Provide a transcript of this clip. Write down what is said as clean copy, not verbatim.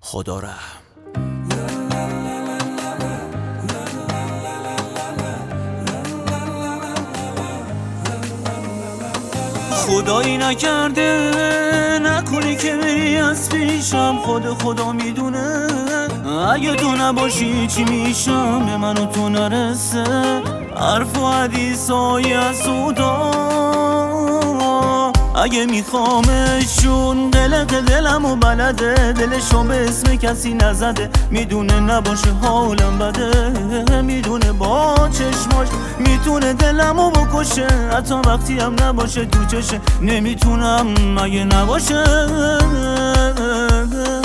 خدا رحم. خدایی نکرده نکنی که بری از پیشم، خدا میدونه اگه تو نباشی چی میشم، به من و تو نرسه حرف و حدیثای از سودا. اگه میخوامشون قلق دلم و بلده، دلشو به اسم کسی نزده، میدونه نباشه حالم بده، میدونه با چشماش میتونه دلمو بکشه، حتی وقتی هم نباشه تو چشه، نمیتونم اگه نباشه.